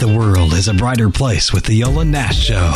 the world is a brighter place with the Yola Nash Show.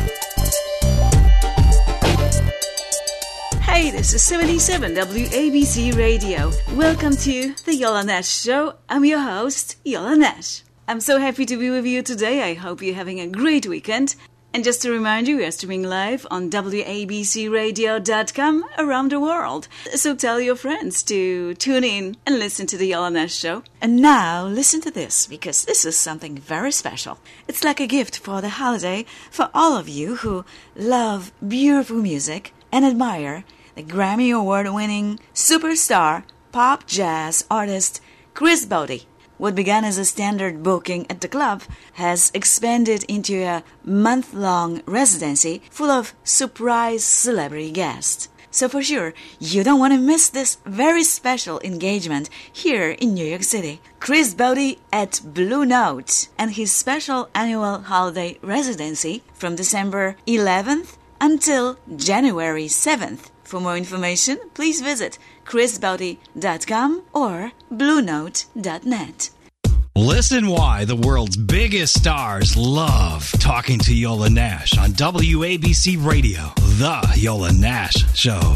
Hey, this is 77 WABC Radio. Welcome to the Yola Nash Show. I'm your host, Yola Nash. I'm so happy to be with you today. I hope you're having a great weekend. And just to remind you, we are streaming live on WABCRadio.com around the world. So tell your friends to tune in and listen to the Yola Nash Show. And now, listen to this, because this is something very special. It's like a gift for the holiday for all of you who love beautiful music and admire the Grammy Award-winning superstar pop jazz artist Chris Botti. What began as a standard booking at the club has expanded into a month-long residency full of surprise celebrity guests. So for sure, you don't want to miss this very special engagement here in New York City. Chris Botti at Blue Note and his special annual holiday residency from December 11th until January 7th. For more information, please visit chrisbotti.com or bluenote.net. Listen why the world's biggest stars love talking to Yola Nash on WABC Radio, The Yola Nash Show.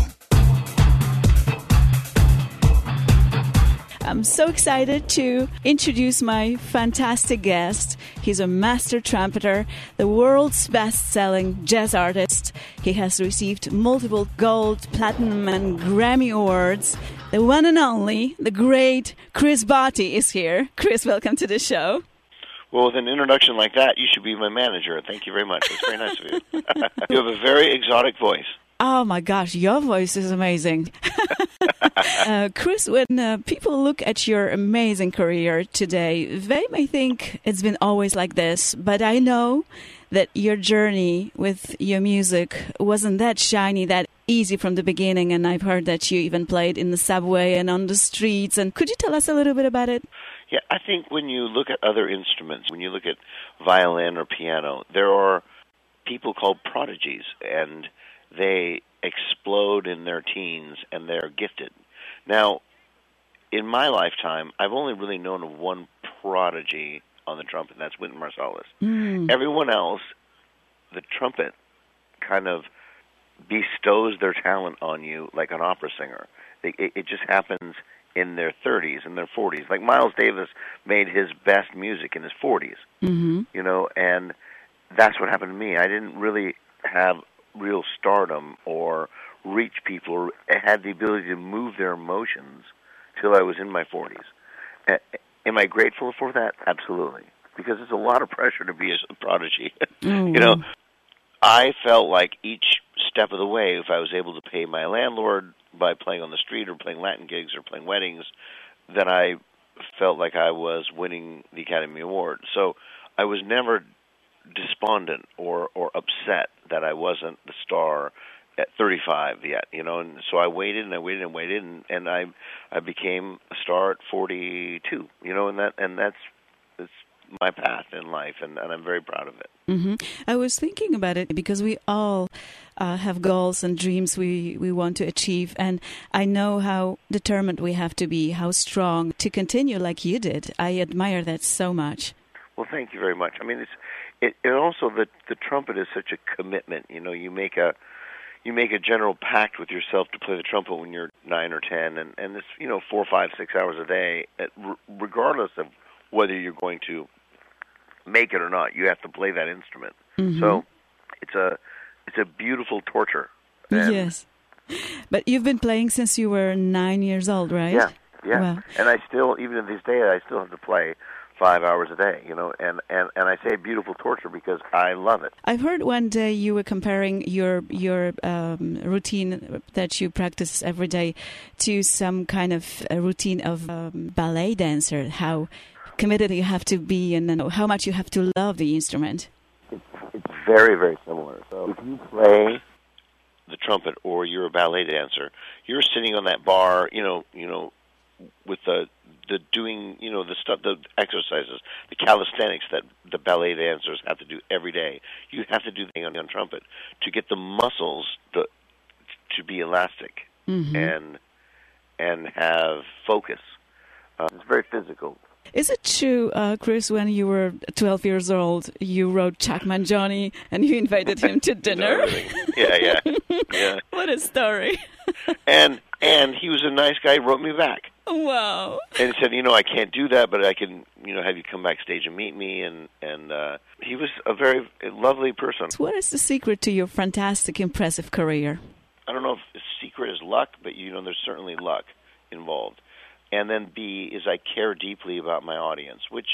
I'm so excited to introduce my fantastic guest. He's a master trumpeter, the world's best-selling jazz artist. He has received multiple gold, platinum, and Grammy awards. The one and only, the great Chris Botti is here. Chris, welcome to the show. Well, with an introduction like that, you should be my manager. Thank you very much. It's very nice of you. You have a very exotic voice. Oh my gosh, your voice is amazing. Chris, when people look at your amazing career today, they may think it's been always like this, but I know that your journey with your music wasn't that shiny, that easy from the beginning, and I've heard that you even played in the subway and on the streets. And could you tell us a little bit about it? Yeah, I think when you look at other instruments, when you look at violin or piano, there are people called prodigies, and they explode in their teens, and they're gifted. Now, in my lifetime, I've only really known of one prodigy on the trumpet, and that's Wynton Marsalis. Everyone else, the trumpet kind of bestows their talent on you like an opera singer. It just happens in their 30s and their 40s. Like Miles Davis made his best music in his 40s, you know, and that's what happened to me. I didn't really have real stardom or reach people or had the ability to move their emotions till I was in my 40s. Am I grateful for that? Absolutely. Because it's a lot of pressure to be a prodigy. You know, I felt like each step of the way, if I was able to pay my landlord by playing on the street or playing Latin gigs or playing weddings, then I felt like I was winning the Academy Award. So I was never despondent or upset that I wasn't the star at 35 yet, you know, and so I waited and I waited and waited, and I became a star at 42, you know, and that's my path in life, and I'm very proud of it. I was thinking about it because we all have goals and dreams we want to achieve, and I know how determined we have to be, how strong to continue like you did. I admire that so much. Well, thank you very much. I mean, it also the trumpet is such a commitment. You know, you make a general pact with yourself to play the trumpet when you're 9 or 10, and it's, you know, 4, 5, 6 hours a day, regardless of whether you're going to make it or not. You have to play that instrument. So it's a beautiful torture. Yes, but you've been playing since you were 9 years old, right? Yeah. Wow. And I still, even to this day, I still have to play 5 hours a day, you know, and I say beautiful torture because I love it. I've heard one day you were comparing your routine that you practice every day to some kind of a routine of ballet dancer, how committed you have to be and how much you have to love the instrument. It's very, very similar. So if you play the trumpet or you're a ballet dancer, you're sitting on that bar, you know, with the doing, you know, the stuff, the exercises, the calisthenics that the ballet dancers have to do every day. You have to do the thing on trumpet to get the muscles to be elastic and have focus. It's very physical. Is it true, Chris, when you were 12 years old, you wrote Chuck Mangione and you invited him to dinner? Yeah. What a story. And he was a nice guy, wrote me back. Wow. And he said, I can't do that, but I can, have you come backstage and meet me. And he was a very lovely person. What is the secret to your fantastic, impressive career? I don't know if the secret is luck, but, there's certainly luck involved. And then B is I care deeply about my audience, which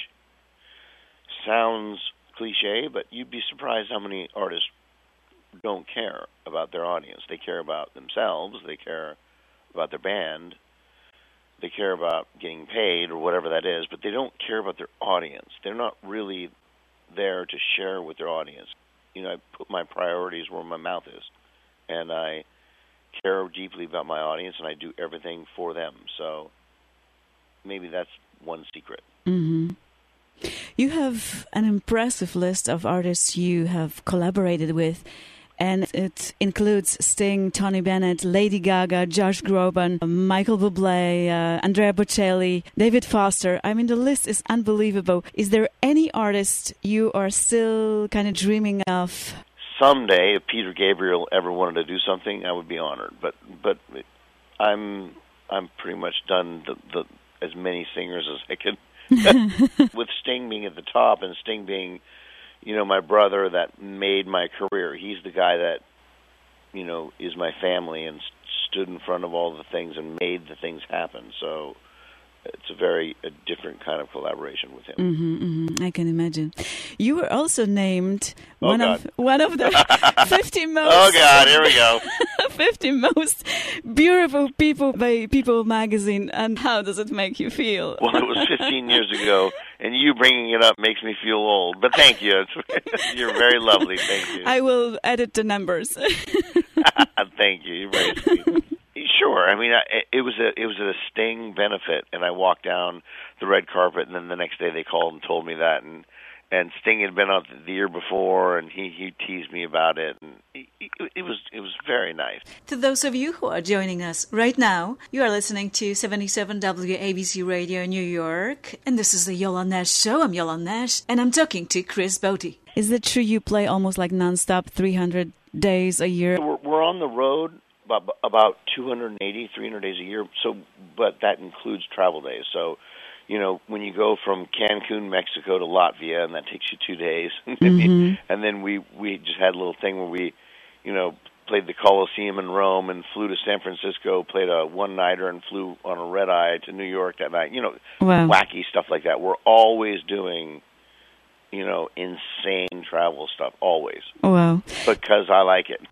sounds cliche, but you'd be surprised how many artists don't care about their audience. They care about themselves, they care about their band, they care about getting paid or whatever that is, but they don't care about their audience. They're not really there to share with their audience. I put my priorities where my mouth is, and I care deeply about my audience, and I do everything for them. So maybe that's one secret. Mm-hmm. You have an impressive list of artists you have collaborated with, and it includes Sting, Tony Bennett, Lady Gaga, Josh Groban, Michael Bublé, Andrea Bocelli, David Foster. I mean, the list is unbelievable. Is there any artist you are still kind of dreaming of? Someday, if Peter Gabriel ever wanted to do something, I would be honored. But I'm pretty much done the as many singers as I could. With Sting being at the top and Sting being, my brother that made my career. He's the guy that, is my family and stood in front of all the things and made the things happen. So it's a different kind of collaboration with him. I can imagine. You were also named one of the 50 most. Oh God, here we go. 50 most beautiful people by People magazine. And how does it make you feel? Well, it was 15 years ago, and you bringing it up makes me feel old. But thank you. You're very lovely. Thank you. I will edit the numbers. Thank you. You're very sweet. Sure. I mean, it was a Sting benefit, and I walked down the red carpet, and then the next day they called and told me that, and Sting had been out the year before, and he teased me about it, and it was very nice. To those of you who are joining us right now, you are listening to 77 WABC Radio in New York, and this is the Yola Nash Show. I'm Yola Nash, and I'm talking to Chris Botti. Is it true you play almost like nonstop, 300 days a year? We're on the road about 280, 300 days a year. So, but that includes travel days. So, when you go from Cancun, Mexico to Latvia, and that takes you 2 days, and then we just had a little thing where we, played the Coliseum in Rome and flew to San Francisco, played a one-nighter and flew on a red-eye to New York that night. Wow. Wacky stuff like that. We're always doing, insane travel stuff, always. Wow. Because I like it.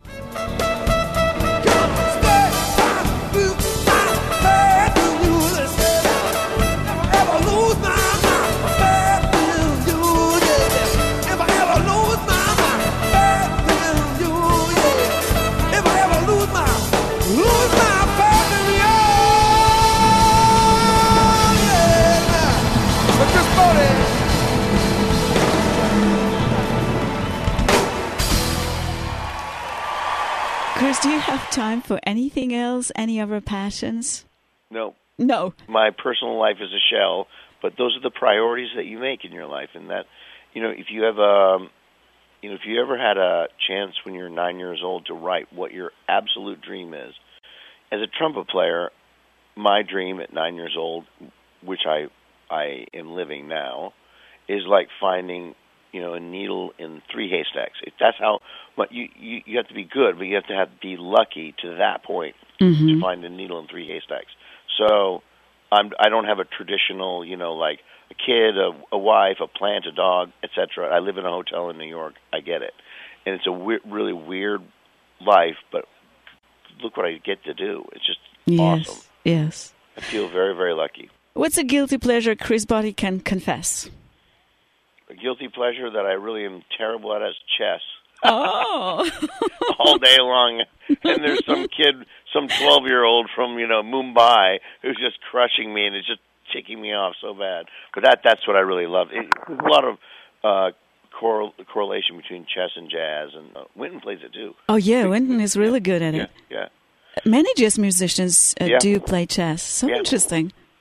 Chris, do you have time for anything else? Any other passions? No. My personal life is a shell, but those are the priorities that you make in your life, and that, if you have if you ever had a chance when you're 9 years old to write what your absolute dream is, as a trumpet player, my dream at 9 years old, which I am living now, is like finding a needle in three haystacks. That's how. But you have to be good, but you have to be lucky to that point to find a needle in three haystacks. So I don't have a traditional, like a kid, a wife, a plant, a dog, etc. I live in a hotel in New York. I get it, and it's a really weird life, but look what I get to do. It's just awesome. Yes. I feel very, very lucky. What's a guilty pleasure Chris Botti can confess? A guilty pleasure that I really am terrible at is chess. Oh. All day long. And there's some kid, some 12-year-old from, Mumbai who's just crushing me, and it's just ticking me off so bad. But that's what I really love. There's a lot of correlation between chess and jazz, and Wynton plays it too. Oh, yeah, Wynton is really good at it. Yeah. Many jazz musicians do play chess. So interesting. Yeah.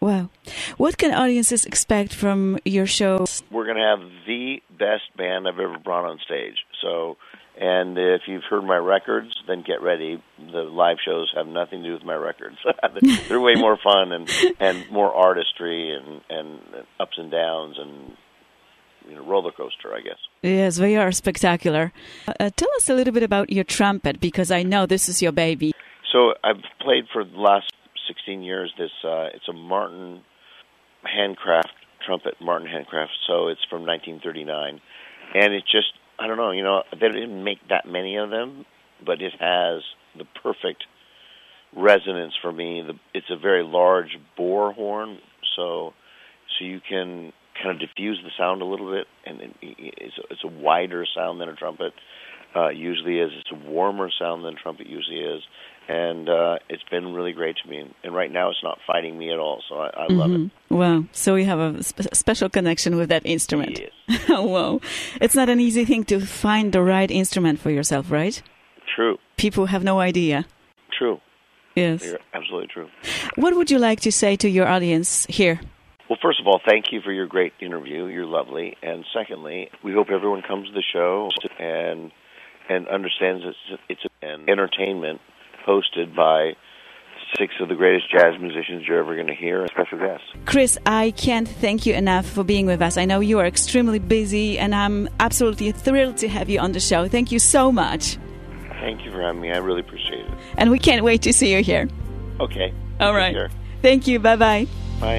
Wow. What can audiences expect from your show? We're going to have the best band I've ever brought on stage. So, and if you've heard my records, then get ready. The live shows have nothing to do with my records. They're way more fun and more artistry and ups and downs and roller coaster, I guess. Yes, they are spectacular. Tell us a little bit about your trumpet, because I know this is your baby. So I've played for the last 16 years. It's a Martin handcraft trumpet, Martin handcraft. So it's from 1939, and it just, I don't know, they didn't make that many of them, but it has the perfect resonance for me. It's a very large bore horn, so you can kind of diffuse the sound a little bit, and it's a wider sound than a trumpet usually is. It's a warmer sound than a trumpet usually is, and it's been really great to me. And right now it's not fighting me at all, so I love it. Wow. So you have a special connection with that instrument. Yes. Wow. It's not an easy thing to find the right instrument for yourself, right? True. People have no idea. True. Yes. You're absolutely true. What would you like to say to your audience here? Well, first of all, thank you for your great interview. You're lovely. And secondly, we hope everyone comes to the show and understands it's an entertainment hosted by 6 of the greatest jazz musicians you're ever going to hear, and special guests. Chris, I can't thank you enough for being with us. I know you are extremely busy, and I'm absolutely thrilled to have you on the show. Thank you so much. Thank you for having me. I really appreciate it. And we can't wait to see you here. Okay. All right. Thank you. Bye-bye. Bye.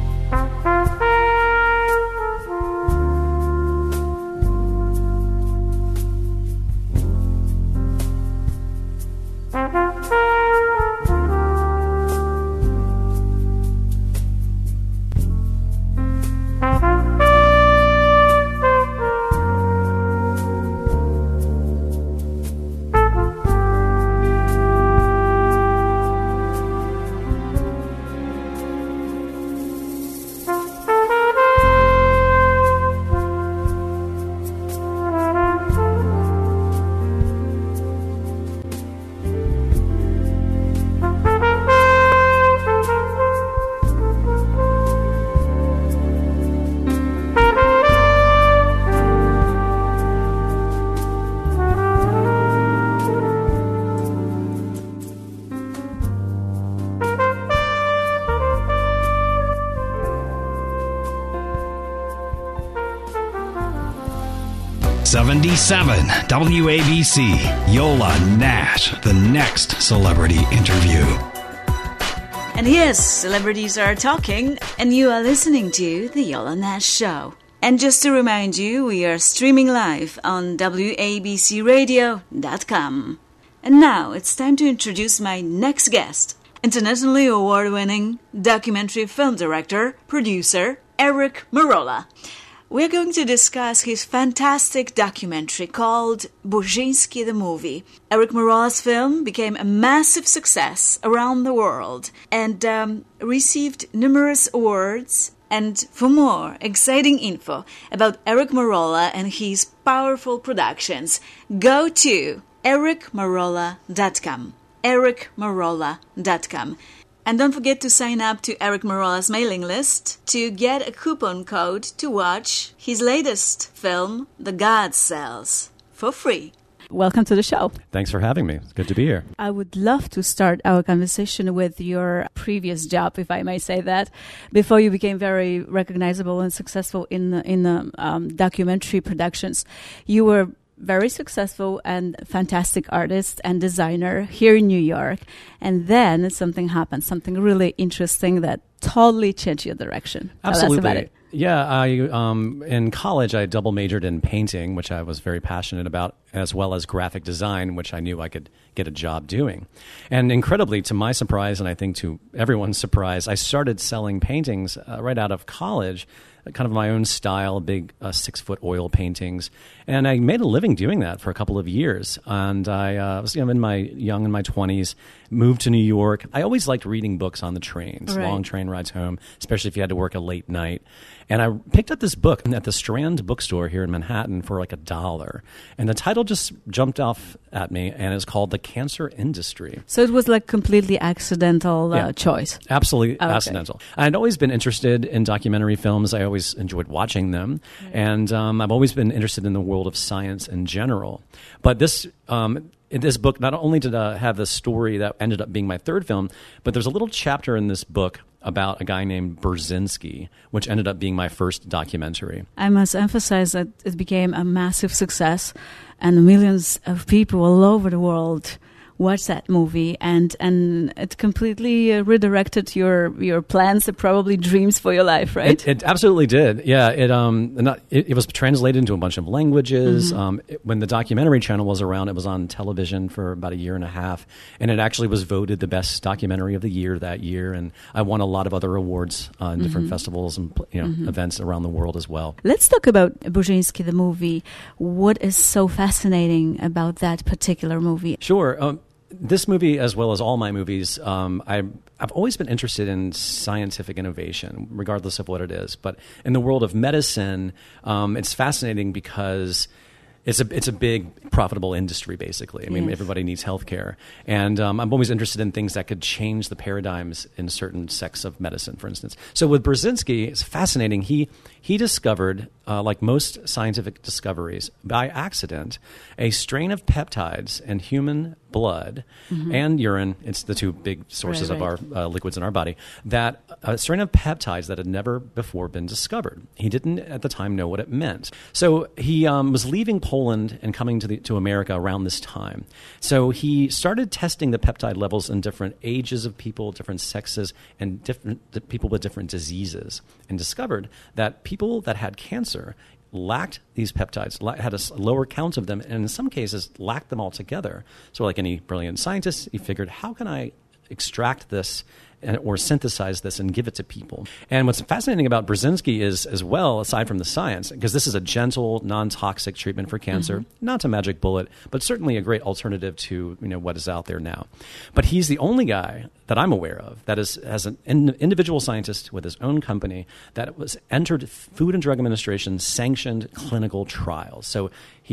'77 WABC, Yola Nash, the next celebrity interview. And yes, celebrities are talking, and you are listening to The Yola Nash Show. And just to remind you, we are streaming live on WABCRadio.com. And now it's time to introduce my next guest, internationally award-winning documentary film director, producer, Eric Merola. We're going to discuss his fantastic documentary called Burzynski the Movie. Eric Merola's film became a massive success around the world and received numerous awards. And for more exciting info about Eric Merola and his powerful productions, go to ericmerola.com. ericmerola.com. And don't forget to sign up to Eric Merola's mailing list to get a coupon code to watch his latest film, The God Cells, for free. Welcome to the show. Thanks for having me. It's good to be here. I would love to start our conversation with your previous job, if I may say that, before you became very recognizable and successful in the documentary productions. You were very successful and fantastic artist and designer here in New York. And then something happened, something really interesting that totally changed your direction. Absolutely. Tell us about it. Yeah, in college, I double majored in painting, which I was very passionate about, as well as graphic design, which I knew I could get a job doing. And incredibly, to my surprise, and I think to everyone's surprise, I started selling paintings right out of college kind of my own style, big 6-foot oil paintings. And I made a living doing that for a couple of years. And I was in my 20s, moved to New York. I always liked reading books on the trains, long train rides home, especially if you had to work a late night. And I picked up this book at the Strand bookstore here in Manhattan for like $1. And the title just jumped off at me, and it's called The Cancer Industry. So it was like completely accidental choice. Absolutely accidental. I'd always been interested in documentary films. I always enjoyed watching them. Right. And I've always been interested in the world of science in general. But this in this book, not only did I have the story that ended up being my third film, but there's a little chapter in this book about a guy named Burzynski, which ended up being my first documentary. I must emphasize that it became a massive success, and millions of people all over the world watched that movie, and it completely redirected your plans and probably dreams for your life, right? It absolutely did. Yeah, it was translated into a bunch of languages. When the documentary channel was around, it was on television for about a year and a half, and it actually was voted the best documentary of the year that year. And I won a lot of other awards on different festivals and events around the world as well. Let's talk about Burzynski, the movie. What is so fascinating about that particular movie? Sure. This movie, as well as all my movies, I've always been interested in scientific innovation, regardless of what it is. But in the world of medicine, it's fascinating because it's a big, profitable industry, basically. I mean, everybody needs healthcare. And I'm always interested in things that could change the paradigms in certain sects of medicine, for instance. So with Burzynski, it's fascinating. He discovered, like most scientific discoveries, by accident, a strain of peptides in human blood and urine. It's the two big sources of our liquids in our body. That a strain of peptides that had never before been discovered. He didn't at the time know what it meant. So he was leaving Poland and coming to America around this time. So he started testing the peptide levels in different ages of people, different sexes, and different people with different diseases, and discovered that people that had cancer lacked these peptides, had a lower count of them, and in some cases lacked them altogether. So like any brilliant scientist, he figured, how can I extract this or synthesize this and give it to people? And what's fascinating about Burzynski is, as well, aside from the science, because this is a gentle, non-toxic treatment for cancer, not a magic bullet, but certainly a great alternative to what is out there now. But he's the only guy that I'm aware of that has an individual scientist with his own company that was entered Food and Drug Administration sanctioned clinical trials. So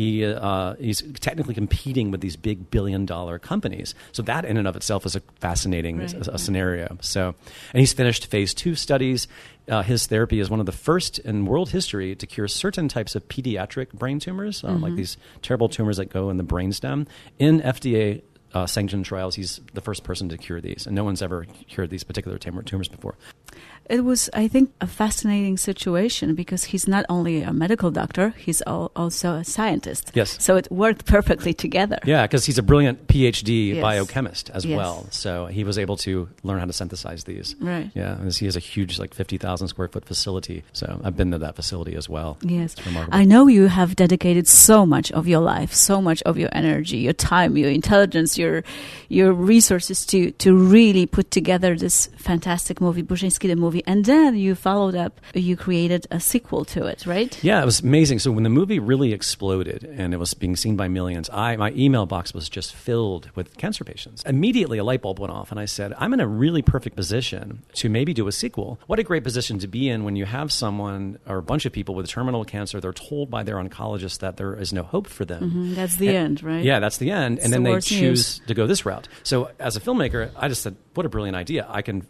he's technically competing with these big billion-dollar companies. So that in and of itself is a fascinating scenario. So, and he's finished phase 2 studies. His therapy is one of the first in world history to cure certain types of pediatric brain tumors, like these terrible tumors that go in the brainstem. In FDA sanctioned trials, he's the first person to cure these, and no one's ever cured these particular tumors before. It was, I think, a fascinating situation because he's not only a medical doctor, he's also a scientist. Yes. So it worked perfectly together. Yeah, because he's a brilliant PhD biochemist as well. So he was able to learn how to synthesize these. Right. Yeah, and he has a huge, 50,000 square foot facility. So I've been to that facility as well. Yes. It's remarkable. I know you have dedicated so much of your life, so much of your energy, your time, your intelligence, your resources to really put together this fantastic movie, Burzynski the movie. And then you followed up, you created a sequel to it, right? Yeah, it was amazing. So when the movie really exploded and it was being seen by millions, my email box was just filled with cancer patients. Immediately a light bulb went off and I said, I'm in a really perfect position to maybe do a sequel. What a great position to be in when you have someone or a bunch of people with terminal cancer, they're told by their oncologist that there is no hope for them. That's the end, right? Yeah, that's the end. And then they choose to go this route. So as a filmmaker, I just said, what a brilliant idea. I can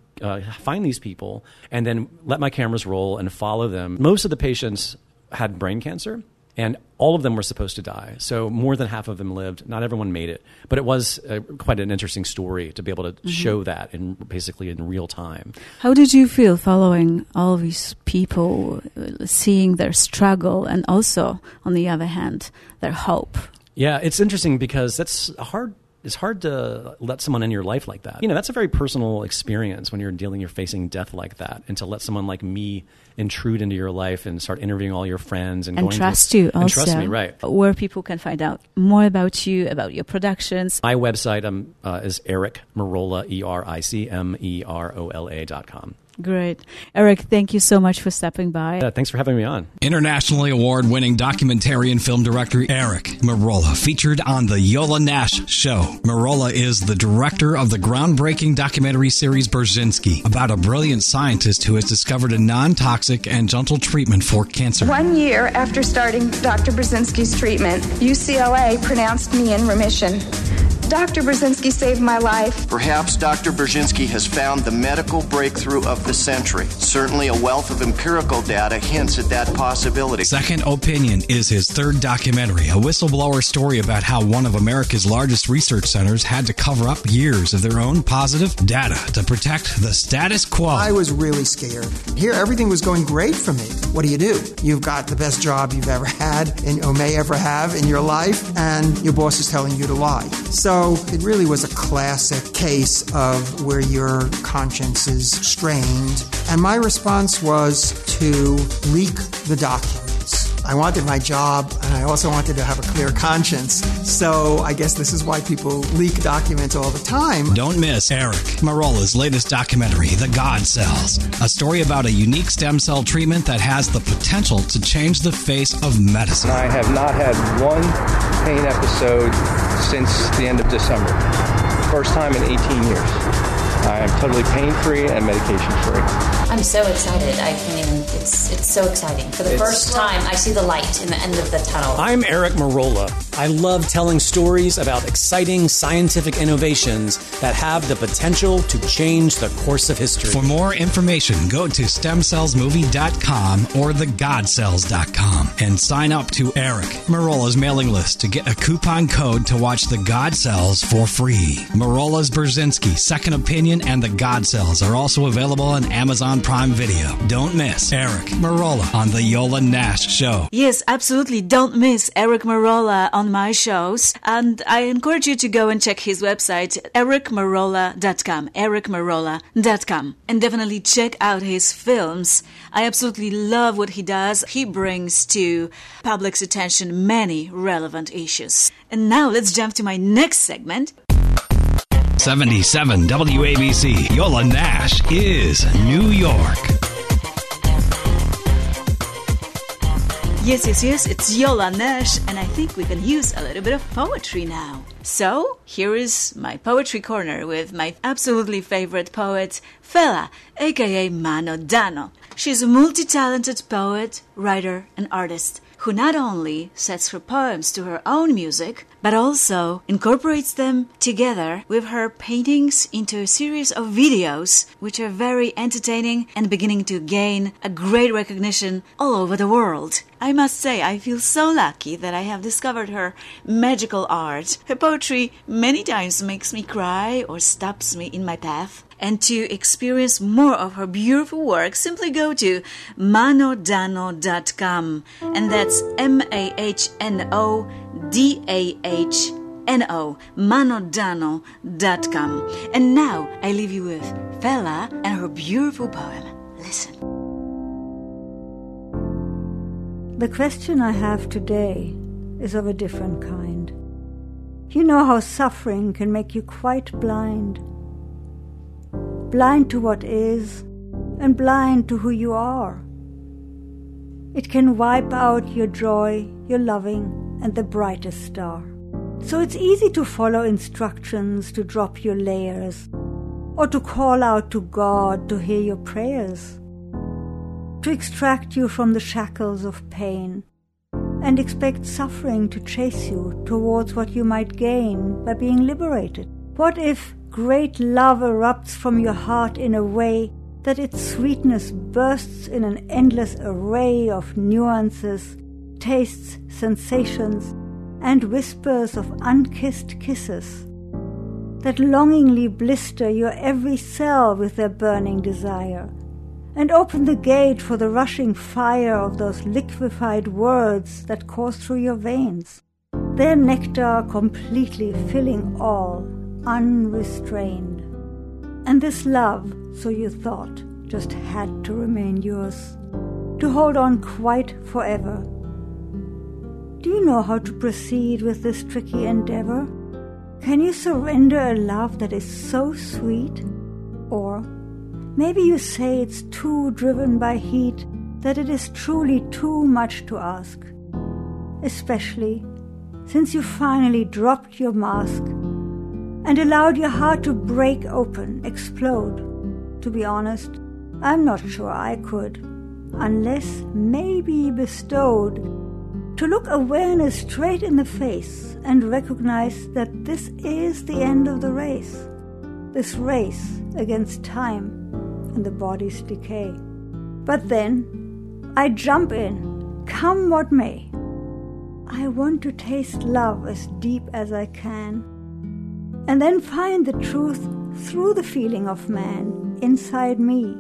find these people and then let my cameras roll and follow them. Most of the patients had brain cancer and all of them were supposed to die. So more than half of them lived. Not everyone made it. But it was quite an interesting story to be able to show that basically in real time. How did you feel following all these people, seeing their struggle and also, on the other hand, their hope? Yeah, it's interesting because it's hard to let someone in your life like that. That's a very personal experience when you're facing death like that. And to let someone like me intrude into your life and start interviewing all your friends and trust you also. And trust me, right. Where people can find out more about you, about your productions. My website is Eric Merola, EricMerola.com. Great. Eric, thank you so much for stopping by. Yeah, thanks for having me on. Internationally award-winning documentary and film director Eric Merola featured on The Yola Nash Show. Merola is the director of the groundbreaking documentary series Brzezinski, about a brilliant scientist who has discovered a non-toxic and gentle treatment for cancer. 1 year after starting Dr. Brzezinski's treatment, UCLA pronounced me in remission. Dr. Brzezinski saved my life. Perhaps Dr. Brzezinski has found the medical breakthrough of the century. Certainly a wealth of empirical data hints at that possibility. Second Opinion is his third documentary, a whistleblower story about how one of America's largest research centers had to cover up years of their own positive data to protect the status quo. I was really scared. Here, everything was going great for me. What do? You've got the best job you've ever had or may ever have in your life, and your boss is telling you to lie. So it really was a classic case of where your conscience is strained. And my response was to leak the documents. I wanted my job, and I also wanted to have a clear conscience. So I guess this is why people leak documents all the time. Don't miss Eric Merola's latest documentary, The God Cells, a story about a unique stem cell treatment that has the potential to change the face of medicine. I have not had one pain episode since the end of December. First time in 18 years. I am totally pain-free and medication-free. I'm so excited. I mean, it's so exciting. For the first time, I see the light in the end of the tunnel. I'm Eric Merola. I love telling stories about exciting scientific innovations that have the potential to change the course of history. For more information, go to stemcellsmovie.com or thegodcells.com and sign up to Eric Merola's mailing list to get a coupon code to watch The God Cells for free. Merola's Brzezinski, Second Opinion, and The God Cells are also available on Amazon Prime Video. Don't miss Eric Merola on The Yola Nash Show. Yes, absolutely. Don't miss Eric Merola on my shows. And I encourage you to go and check his website, ericmerola.com, ericmerola.com. And definitely check out his films. I absolutely love what he does. He brings to public's attention many relevant issues. And now let's jump to my next segment. 77 WABC, Yola Nash is New York. Yes, it's Yola Nash, and I think we can use a little bit of poetry now. So, here is my poetry corner with my absolutely favorite poet, Fela, aka Mano Dano. She's a multi-talented poet, writer, and artist who not only sets her poems to her own music, but also incorporates them together with her paintings into a series of videos, which are very entertaining and beginning to gain a great recognition all over the world. I must say, I feel so lucky that I have discovered her magical art. Her poetry many times makes me cry or stops me in my path. And to experience more of her beautiful work, simply go to manodano.com. And that's MAHNODAHNO, manodano.com. And now I leave you with Fela and her beautiful poem. Listen. The question I have today is of a different kind. You know how suffering can make you quite blind. Blind to what is, and blind to who you are. It can wipe out your joy, your loving, and the brightest star. So it's easy to follow instructions to drop your layers, or to call out to God to hear your prayers, to extract you from the shackles of pain, and expect suffering to chase you towards what you might gain by being liberated. What if great love erupts from your heart in a way that its sweetness bursts in an endless array of nuances, tastes, sensations, and whispers of unkissed kisses that longingly blister your every cell with their burning desire, and open the gate for the rushing fire of those liquefied words that course through your veins, their nectar completely filling all, unrestrained. And this love, so you thought, just had to remain yours, to hold on quite forever. Do you know how to proceed with this tricky endeavor? Can you surrender a love that is so sweet? Or Maybe you say it's too driven by heat, that it is truly too much to ask. Especially since you finally dropped your mask and allowed your heart to break open, explode. To be honest, I'm not sure I could, unless maybe bestowed, to look awareness straight in the face and recognize that this is the end of the race, this race against time and the body's decay. But then I jump in, come what may. I want to taste love as deep as I can, and then find the truth through the feeling of man inside me.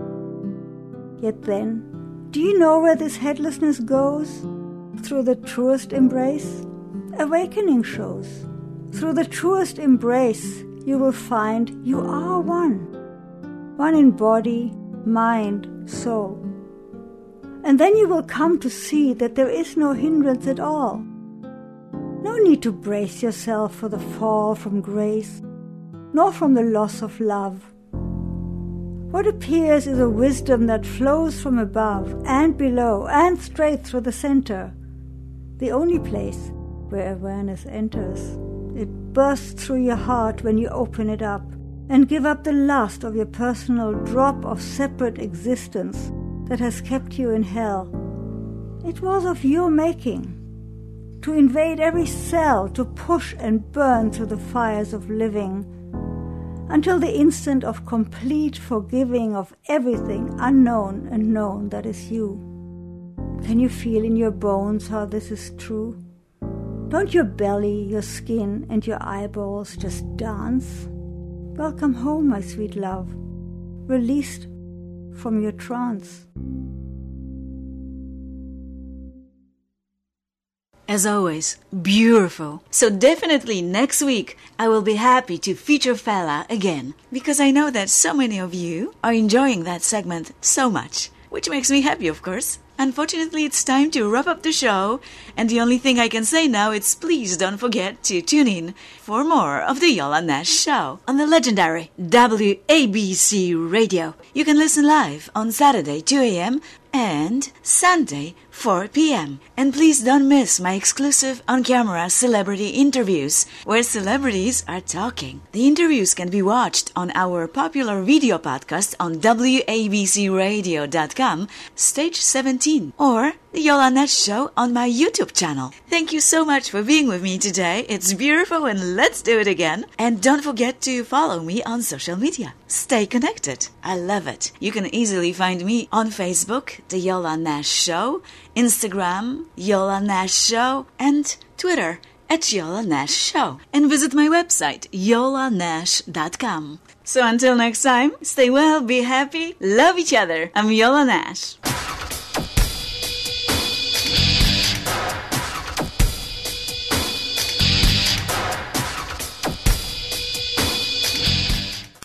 Yet then, do you know where this headlessness goes? Through the truest embrace, awakening shows. Through the truest embrace, you will find you are one. One in body, mind, soul. And then you will come to see that there is no hindrance at all. No need to brace yourself for the fall from grace, nor from the loss of love. What appears is a wisdom that flows from above and below and straight through the center, the only place where awareness enters. It bursts through your heart when you open it up and give up the last of your personal drop of separate existence that has kept you in hell. It was of your making, to invade every cell, to push and burn through the fires of living, until the instant of complete forgiving of everything unknown and known that is you. Can you feel in your bones how this is true? Don't your belly, your skin, and your eyeballs just dance? Welcome home, my sweet love, released from your trance. As always, beautiful. So definitely next week I will be happy to feature Fela again, because I know that so many of you are enjoying that segment so much, which makes me happy, of course. Unfortunately, it's time to wrap up the show, and the only thing I can say now is please don't forget to tune in for more of the Yola Nash Show on the legendary WABC Radio. You can listen live on Saturday 2 a.m. and Sunday 4 p.m. And please don't miss my exclusive on-camera celebrity interviews, where celebrities are talking. The interviews can be watched on our popular video podcast on WABCRadio.com, Stage 17, or the Yola Nash Show on my YouTube channel. Thank you so much for being with me today. It's beautiful, and let's do it again. And don't forget to follow me on social media. Stay connected. I love it. You can easily find me on Facebook, The Yola Nash Show, Instagram, Yola Nash Show, and Twitter @Yola Nash Show. And visit my website, yolanash.com. So until next time, stay well, be happy, love each other. I'm Yola Nash.